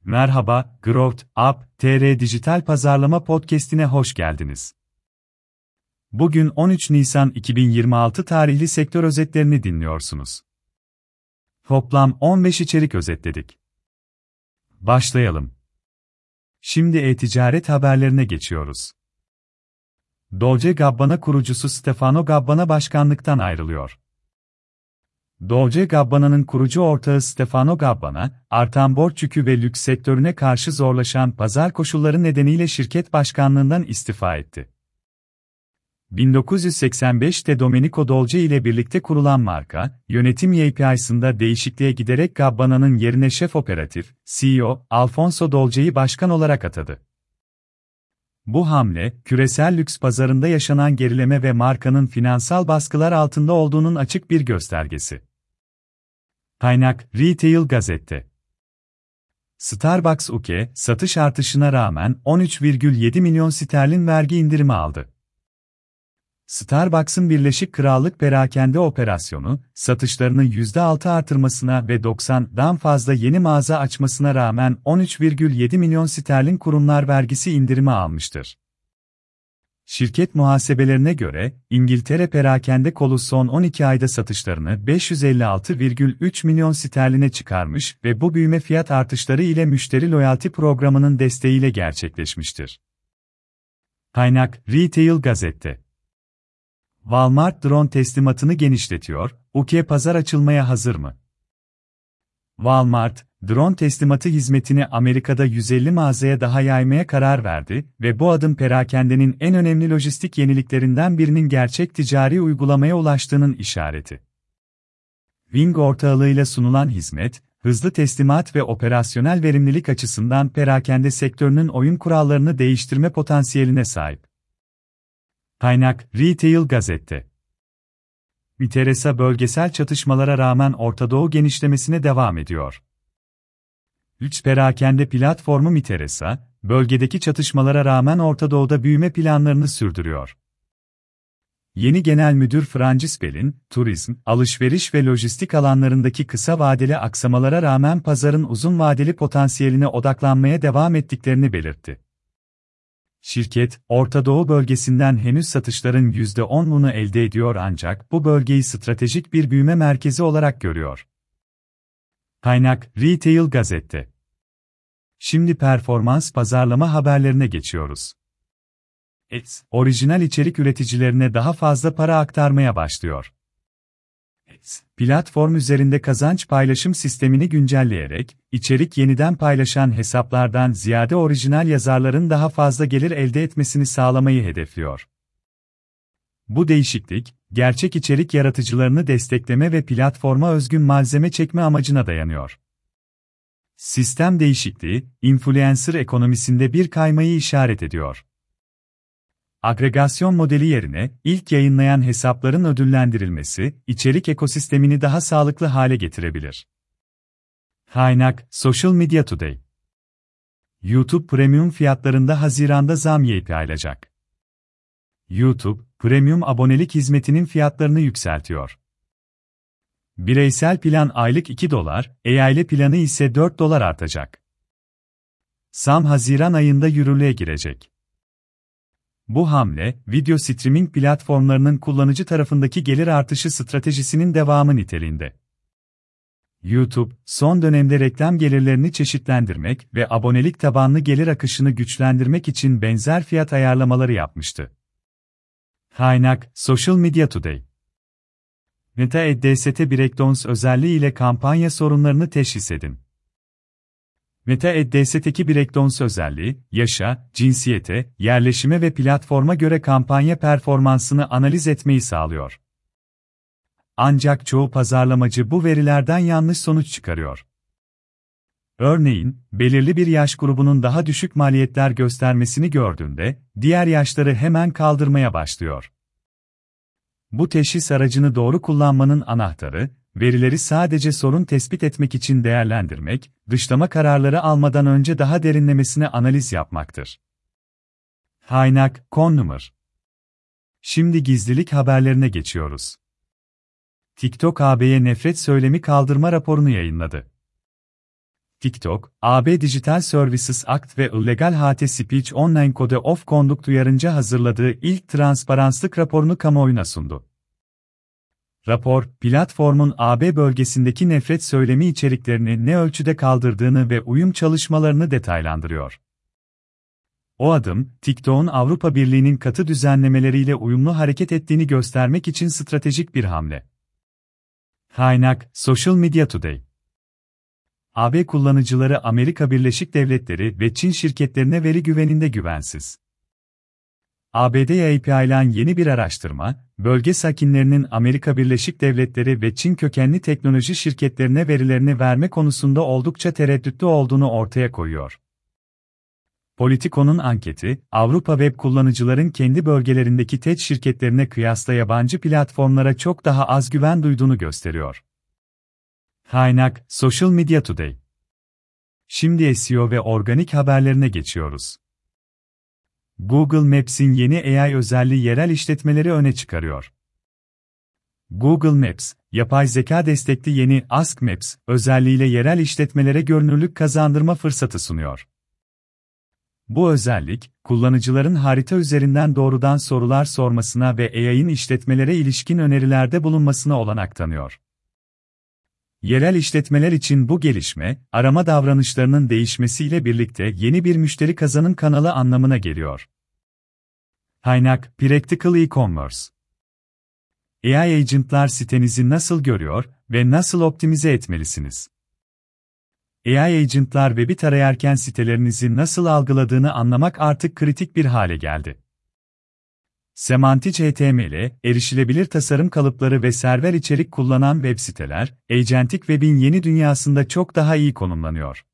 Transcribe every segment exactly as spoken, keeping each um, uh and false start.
Merhaba, Growth Up T R Dijital Pazarlama Podcast'ine hoş geldiniz. Bugün on üç Nisan iki bin yirmi altı tarihli sektör özetlerini dinliyorsunuz. Toplam on beş içerik özetledik. Başlayalım. Şimdi e-ticaret haberlerine geçiyoruz. Dolce and Gabbana kurucusu Stefano Gabbana başkanlıktan ayrılıyor. Dolce and Gabbana'nın kurucu ortağı Stefano Gabbana, artan borç yükü ve lüks sektörüne karşı zorlaşan pazar koşulları nedeniyle şirket başkanlığından istifa etti. bin dokuz yüz seksen beşte Domenico Dolce ile birlikte kurulan marka, yönetim Y P I'sında değişikliğe giderek Gabbana'nın yerine şef operatif, C E O, Alfonso Dolce'yi başkan olarak atadı. Bu hamle, küresel lüks pazarında yaşanan gerileme ve markanın finansal baskılar altında olduğunun açık bir göstergesi. Kaynak, Retail Gazette. Starbucks U K, satış artışına rağmen on üç virgül yedi milyon sterlin vergi indirimi aldı. Starbucks'ın Birleşik Krallık perakende operasyonu, satışlarını yüzde altı artırmasına ve doksandan fazla yeni mağaza açmasına rağmen on üç virgül yedi milyon sterlin kurumlar vergisi indirimi almıştır. Şirket muhasebelerine göre, İngiltere perakende kolu son on iki ayda satışlarını beş yüz elli altı virgül üç milyon sterline çıkarmış ve bu büyüme fiyat artışları ile müşteri loyalty programının desteğiyle gerçekleşmiştir. Kaynak, Retail Gazette. Walmart drone teslimatını genişletiyor, U K pazar açılmaya hazır mı? Walmart, drone teslimatı hizmetini Amerika'da yüz elli mağazaya daha yaymaya karar verdi ve bu adım perakendenin en önemli lojistik yeniliklerinden birinin gerçek ticari uygulamaya ulaştığının işareti. Wing ortağılığıyla sunulan hizmet, hızlı teslimat ve operasyonel verimlilik açısından perakende sektörünün oyun kurallarını değiştirme potansiyeline sahip. Kaynak, Retail Gazette. Viteresa bölgesel çatışmalara rağmen Orta Doğu genişlemesine devam ediyor. Lüks perakende platformu Viteresa, bölgedeki çatışmalara rağmen Orta Doğu'da büyüme planlarını sürdürüyor. Yeni Genel Müdür Francis Bell'in, turizm, alışveriş ve lojistik alanlarındaki kısa vadeli aksamalara rağmen pazarın uzun vadeli potansiyeline odaklanmaya devam ettiklerini belirtti. Şirket, Orta Doğu bölgesinden henüz satışların yüzde onunu elde ediyor ancak bu bölgeyi stratejik bir büyüme merkezi olarak görüyor. Kaynak, Retail Gazette. Şimdi performans pazarlama haberlerine geçiyoruz. Ads, orijinal içerik üreticilerine daha fazla para aktarmaya başlıyor. Ads, platform üzerinde kazanç paylaşım sistemini güncelleyerek, içerik yeniden paylaşan hesaplardan ziyade orijinal yazarların daha fazla gelir elde etmesini sağlamayı hedefliyor. Bu değişiklik, gerçek içerik yaratıcılarını destekleme ve platforma özgün malzeme çekme amacına dayanıyor. Sistem değişikliği, influencer ekonomisinde bir kaymayı işaret ediyor. Agregasyon modeli yerine, ilk yayınlayan hesapların ödüllendirilmesi, içerik ekosistemini daha sağlıklı hale getirebilir. Kaynak, Social Media Today. YouTube Premium fiyatlarında Haziran'da zam yapılacak. YouTube, Premium abonelik hizmetinin fiyatlarını yükseltiyor. Bireysel plan aylık iki dolar, e-aile planı ise dört dolar artacak. Zam Haziran ayında yürürlüğe girecek. Bu hamle, video streaming platformlarının kullanıcı tarafındaki gelir artışı stratejisinin devamı niteliğinde. YouTube, son dönemde reklam gelirlerini çeşitlendirmek ve abonelik tabanlı gelir akışını güçlendirmek için benzer fiyat ayarlamaları yapmıştı. Kaynak, Social Media Today. Meta Ads Breakdowns özelliği ile kampanya sorunlarını teşhis edin. Meta Ads'teki Breakdowns özelliği, yaşa, cinsiyete, yerleşime ve platforma göre kampanya performansını analiz etmeyi sağlıyor. Ancak çoğu pazarlamacı bu verilerden yanlış sonuç çıkarıyor. Örneğin, belirli bir yaş grubunun daha düşük maliyetler göstermesini gördüğünde, diğer yaşları hemen kaldırmaya başlıyor. Bu teşhis aracını doğru kullanmanın anahtarı, verileri sadece sorun tespit etmek için değerlendirmek, dışlama kararları almadan önce daha derinlemesine analiz yapmaktır. Kaynak, Konnumer. Şimdi gizlilik haberlerine geçiyoruz. TikTok A B'ye nefret söylemi kaldırma raporunu yayınladı. TikTok, A B Digital Services Act ve Illegal Hate Speech Online Code of Conduct uyarınca hazırladığı ilk transparance'lık raporunu kamuoyuna sundu. Rapor, platformun A B bölgesindeki nefret söylemi içeriklerini ne ölçüde kaldırdığını ve uyum çalışmalarını detaylandırıyor. O adım, TikTok'un Avrupa Birliği'nin katı düzenlemeleriyle uyumlu hareket ettiğini göstermek için stratejik bir hamle. Kaynak: Social Media Today. A B kullanıcıları Amerika Birleşik Devletleri ve Çin şirketlerine veri güveninde güvensiz. A B D'ye yayılan yeni bir araştırma, bölge sakinlerinin Amerika Birleşik Devletleri ve Çin kökenli teknoloji şirketlerine verilerini verme konusunda oldukça tereddütlü olduğunu ortaya koyuyor. Politico'nun anketi, Avrupa web kullanıcıların kendi bölgelerindeki tech şirketlerine kıyasla yabancı platformlara çok daha az güven duyduğunu gösteriyor. Kaynak: Social Media Today. Şimdi S E O ve organik haberlerine geçiyoruz. Google Maps'in yeni A I özelliği yerel işletmeleri öne çıkarıyor. Google Maps, yapay zeka destekli yeni Ask Maps özelliğiyle yerel işletmelere görünürlük kazandırma fırsatı sunuyor. Bu özellik, kullanıcıların harita üzerinden doğrudan sorular sormasına ve A I'nin işletmelere ilişkin önerilerde bulunmasına olanak tanıyor. Yerel işletmeler için bu gelişme, arama davranışlarının değişmesiyle birlikte yeni bir müşteri kazanım kanalı anlamına geliyor. Kaynak: Practical E-Commerce. A I agentlar sitenizi nasıl görüyor ve nasıl optimize etmelisiniz? A I agentlar web'i tarayarken sitelerinizi nasıl algıladığını anlamak artık kritik bir hale geldi. Semantik H T M L, erişilebilir tasarım kalıpları ve server içerik kullanan web siteler, agentic web'in yeni dünyasında çok daha iyi konumlanıyor.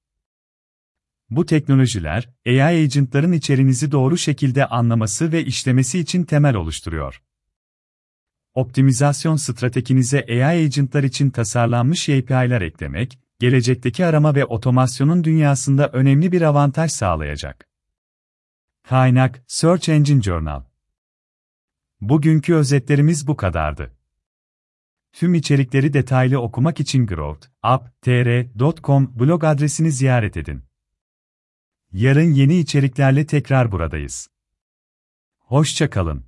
Bu teknolojiler, A I agentların içeriğinizi doğru şekilde anlaması ve işlemesi için temel oluşturuyor. Optimizasyon stratejinize A I agentlar için tasarlanmış A P I'ler eklemek, gelecekteki arama ve otomasyonun dünyasında önemli bir avantaj sağlayacak. Kaynak: Search Engine Journal. Bugünkü özetlerimiz bu kadardı. Tüm içerikleri detaylı okumak için growth up t r nokta com blog adresini ziyaret edin. Yarın yeni içeriklerle tekrar buradayız. Hoşça kalın.